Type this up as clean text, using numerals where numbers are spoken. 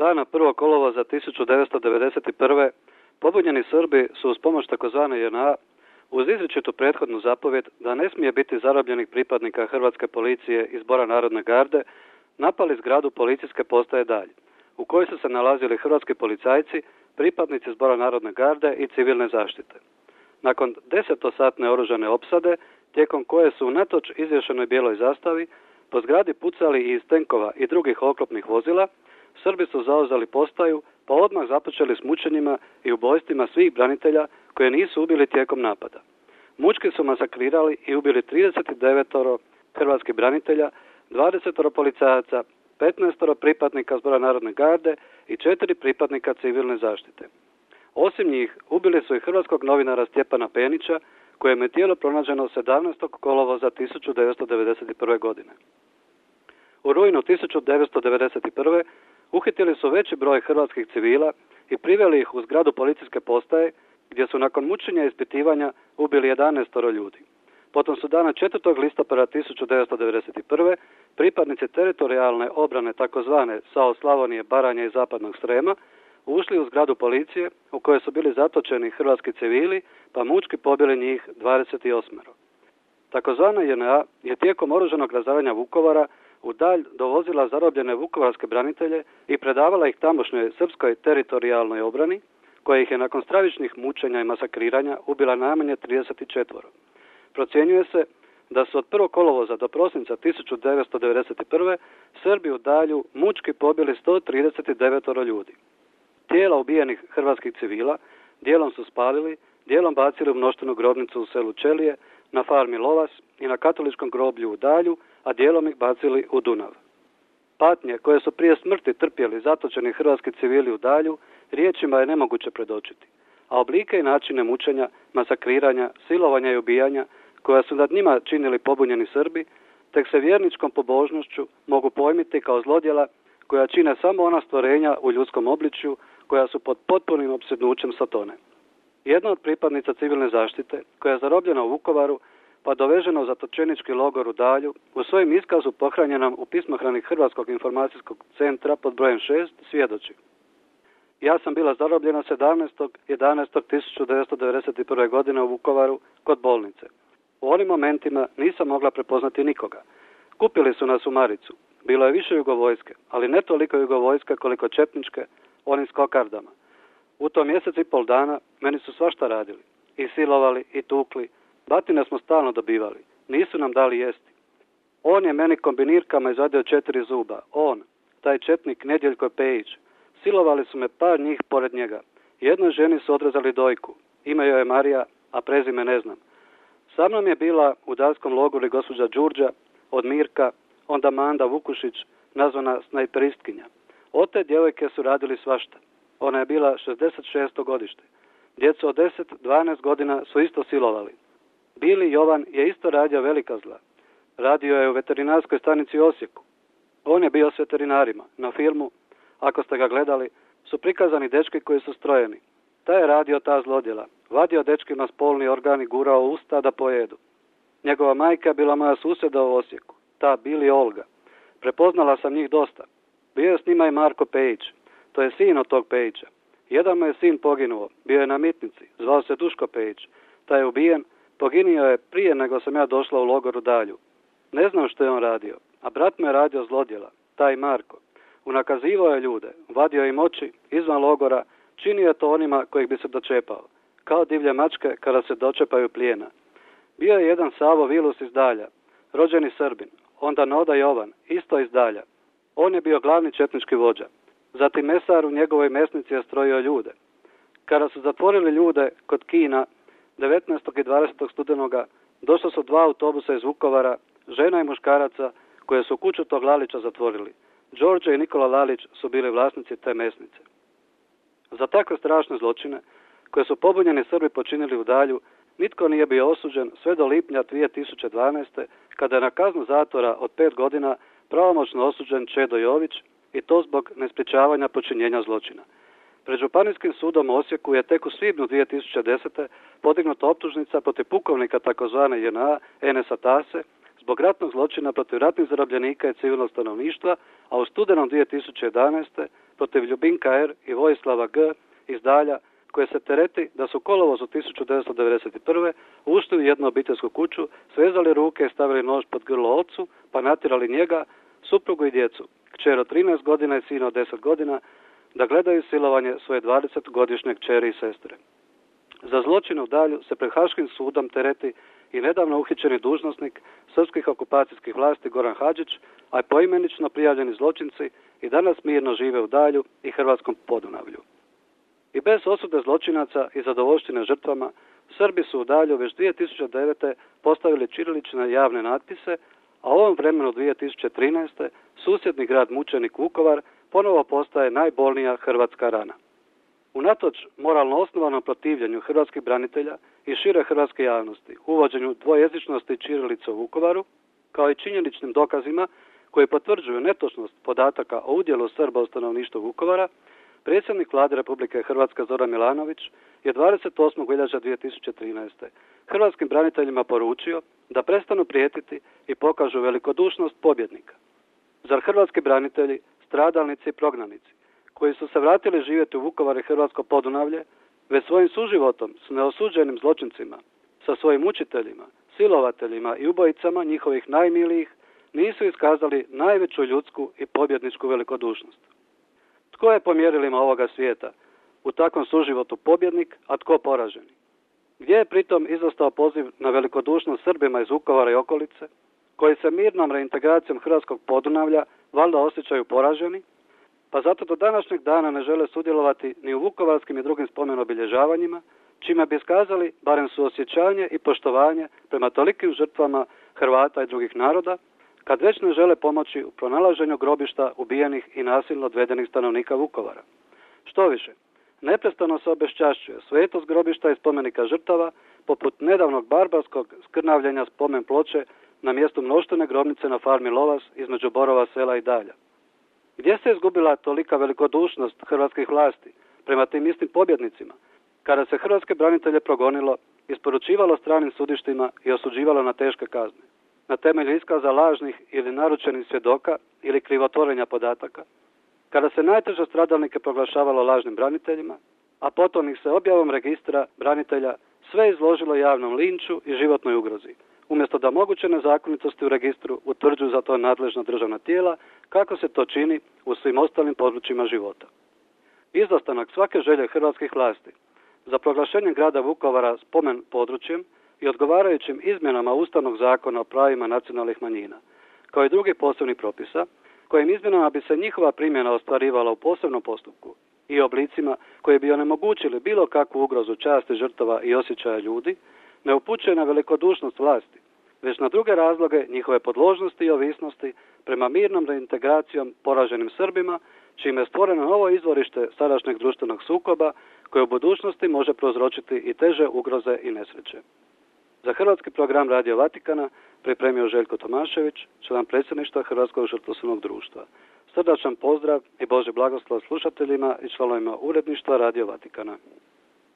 Dana 1. kolovoza 1991. pobunjeni Srbi su uz pomoć tzv. JNA uz izričitu prethodnu zapovjed da ne smije biti zarobljenih pripadnika Hrvatske policije i Zbora narodne garde napali zgradu policijske postaje Dalj, u kojoj su se nalazili hrvatski policajci, pripadnici Zbora narodne garde i civilne zaštite. Nakon 10-satne oružane opsade, tijekom koje su unatoč izvješenoj bijeloj zastavi po zgradi pucali i iz tenkova i drugih oklopnih vozila, Srbi su zauzeli postaju pa odmah započeli s mučenjima i ubojstvima svih branitelja koje nisu ubili tijekom napada. Mučki su masakrirali i ubili 39 hrvatskih branitelja, 20 policajaca, 15 pripadnika Zbora narodne garde i 4 pripadnika civilne zaštite. Osim njih, ubili su i hrvatskog novinara Stjepana Penića, kojem je tijelo pronađeno 17. kolovoza 1991. godine. U rujnu 1991. uhitili su veći broj hrvatskih civila i priveli ih u zgradu policijske postaje, gdje su nakon mučenja i ispitivanja ubili 11 ljudi. Potom su dana 4. listopada 1991. pripadnici teritorijalne obrane tzv. SAO Slavonije, Baranje i Zapadnog Srema ušli u zgradu policije u kojoj su bili zatočeni hrvatski civili pa mučki pobili njih 28. Tzv. JNA je tijekom oružanog razaranja Vukovara u Dalj dovozila zarobljene vukovarske branitelje i predavala ih tamošnjoj srpskoj teritorijalnoj obrani, koja ih je nakon stravičnih mučenja i masakriranja ubila najmanje 34. Procjenjuje se da su od 1. kolovoza do prosinca 1991. Srbi u Dalju mučki pobili 139 ljudi. Tijela ubijenih hrvatskih civila dijelom su spalili, dijelom bacili u mnoštvenu grobnicu u selu Čelije, na farmi Lovas i na katoličkom groblju u Dalju, a dijelom ih bacili u Dunav. Patnje koje su prije smrti trpjeli zatočeni hrvatski civili u Dalju riječima je nemoguće predočiti, a oblike i načine mučenja, masakriranja, silovanja i ubijanja koja su nad njima činili pobunjeni Srbi, tek se vjerničkom pobožnošću mogu pojmiti kao zlodjela koja čine samo ona stvorenja u ljudskom obličju koja su pod potpunim opsjednućem Satone. Jedna od pripadnica civilne zaštite, koja je zarobljena u Vukovaru pa dovežena u zatočenički logor u Dalju, u svojem iskazu pohranjenom u pismohrani Hrvatskog informacijskog centra pod brojem 6 svjedoči: ja sam bila zarobljena 17.11.1991. godine u Vukovaru kod bolnice. U onim momentima nisam mogla prepoznati nikoga. Kupili su nas u maricu. Bilo je više jugovojske, ali ne toliko jugovojske koliko četničke, onim s kokardama. U to mjesec i pol dana meni su svašta radili. I silovali, i tukli. Batine smo stalno dobivali. Nisu nam dali jesti. On je meni kombinirkama izvadio 4 zuba. On, taj četnik Nedjeljko Pejić. Silovali su me par njih pored njega. Jednoj ženi su odrezali dojku. Ime joj je Marija, a prezime ne znam. Sa mnom je bila u daljskom logoru gospođa Đurđa, od Mirka, onda Manda Vukušić, nazvana snajperistkinja. Od te djevojke su radili svašta. Ona je bila 66. godište. Djecu od 10-12 godina su isto silovali. Bili Jovan je isto radio velika zla. Radio je u veterinarskoj stanici u Osijeku. On je bio s veterinarima. Na filmu, ako ste ga gledali, su prikazani dečki koji su strojeni. Taj je radio ta zlodjela. Vadio dečkima spolni organ i gurao u usta da pojedu. Njegova majka je bila moja susjeda u Osijeku. Ta Bili Olga. Prepoznala sam njih dosta. Bio je s njima i Marko Pejić. To je sin od tog Pejića. Jedan mu je sin poginuo. Bio je na mitnici. Zvao se Duško Pejić. Taj je ubijen. Poginio je prije nego sam ja došla u logor u Dalju. Ne znam što je on radio. A brat mu je radio zlodjela. Taj Marko. Unakazivao je ljude. Vadio im oči izvan logora. Činio je to onima kojih bi se dočepao. Kao divlje mačke kada se dočepaju plijena. Bio je jedan Savo Vilus iz Dalja. Rođeni Srbin. Onda Noda Jovan. Isto iz Dalja. On je bio glavni četnički vođa. Zatim mesar u njegovoj mesnici je strojio ljude. Kada su zatvorili ljude kod Kina 19. i 20. studenoga, došlo su 2 autobusa iz Vukovara, žena i muškaraca, koje su kuću tog Lalića zatvorili. Đorđe i Nikola Lalić su bili vlasnici te mesnice. Za takve strašne zločine, koje su pobunjeni Srbi počinili u Dalju, nitko nije bio osuđen sve do lipnja 2012. kada je na kaznu zatvora od 5 godina pravomoćno osuđen Čedo Jović, i to zbog nesprječavanja počinjenja zločina. Pred Županijskim sudom u Osijeku je tek u svibnju 2010. podignuta optužnica protiv pukovnika tzv. JNA Enesa Tase zbog ratnog zločina protiv ratnih zarobljenika i civilnog stanovništva, a u studenom 2011. protiv Ljubinka R. i Vojislava G. iz Dalja, koje se tereti da su u kolovozu 1991. ušli u jednu obiteljsku kuću, svezali ruke i stavili nož pod grlo ocu, pa natjerali njega, suprugu i djecu, kćer od 13 godina i sina od 10 godina, da gledaju silovanje svoje 20-godišnje kćeri i sestre. Za zločine u Dalju se pred Haškim sudom tereti i nedavno uhićeni dužnosnik srpskih okupacijskih vlasti Goran Hadžić, a i poimenično prijavljeni zločinci i danas mirno žive u Dalju i hrvatskom Podunavlju. I bez osude zločinaca i zadovoljštine žrtvama, Srbi su u Dalju već 2009. postavili ćirilične javne natpise, a u ovom vremenu 2013. susjedni grad mučenik Vukovar ponovo postaje najbolnija hrvatska rana. Unatoč moralno osnovanom protivljenju hrvatskih branitelja i šire hrvatske javnosti, uvođenju dvojezičnosti ćirilice u Vukovaru, kao i činjeničnim dokazima koji potvrđuju netočnost podataka o udjelu Srba u stanovništvu Vukovara, predsjednik Vlade Republike Hrvatske Zoran Milanović je 28. veljače 2013. hrvatskim braniteljima poručio da prestanu prijetiti i pokažu velikodušnost pobjednika. Zar hrvatski branitelji, stradalnici i prognanici, koji su se vratili živjeti u Vukovar i hrvatsko Podunavlje, već svojim suživotom s neosuđenim zločincima, sa svojim učiteljima, silovateljima i ubojicama njihovih najmilijih, nisu iskazali najveću ljudsku i pobjedničku velikodušnost? Tko je po mjerilima ovoga svijeta u takvom suživotu pobjednik, a tko poraženi? Gdje je pritom izostao poziv na velikodušnost Srbima iz Vukovara i okolice, koji se mirnom reintegracijom hrvatskog Podunavlja valjda osjećaju poraženi, pa zato do današnjeg dana ne žele sudjelovati ni u vukovarskim i drugim spomen-obilježavanjima, čime bi iskazali barem suosjećanje i poštovanje prema tolikim žrtvama Hrvata i drugih naroda, kad već ne žele pomoći u pronalaženju grobišta ubijenih i nasilno odvedenih stanovnika Vukovara. Što više, neprestano se obeščašćuje svetost grobišta i spomenika žrtava, poput nedavnog barbarskog skrnavljenja spomen ploče na mjestu mnoštene grobnice na farmi Lovas između Borova sela i Dalja. Gdje se izgubila tolika velikodušnost hrvatskih vlasti prema tim istim pobjednicima, kada se hrvatske branitelje progonilo, isporučivalo stranim sudištima i osuđivalo na teške kazne, na temelju iskaza lažnih ili naručenih svjedoka ili krivotvorenja podataka, kada se najteže stradalnike proglašavalo lažnim braniteljima, a potom ih se objavom registra branitelja sve izložilo javnom linču i životnoj ugrozi, umjesto da moguće nezakonitosti u registru utvrđuju za to nadležna državna tijela, kako se to čini u svim ostalim područjima života. Izostanak svake želje hrvatskih vlasti za proglašenjem grada Vukovara spomen područjem i odgovarajućim izmjenama Ustavnog zakona o pravima nacionalnih manjina, kao i drugih posebnih propisa, kojim izmjenama bi se njihova primjena ostvarivala u posebnom postupku i oblicima koji bi onemogućili bilo kakvu ugrozu časti žrtava i osjećaja ljudi, ne upućuje na velikodušnost vlasti, već na druge razloge njihove podložnosti i ovisnosti prema mirnom reintegracijom poraženim Srbima, čime je stvoreno novo izvorište sadašnjeg društvenog sukoba koje u budućnosti može prouzročiti i teže ugroze i nesreće. Za hrvatski program Radio Vatikana pripremio Željko Tomašević, član predsjedništva Hrvatskog žrtvoslovnog društva. Srdačan pozdrav i Božji blagoslov slušateljima i članovima uredništva Radio Vatikana.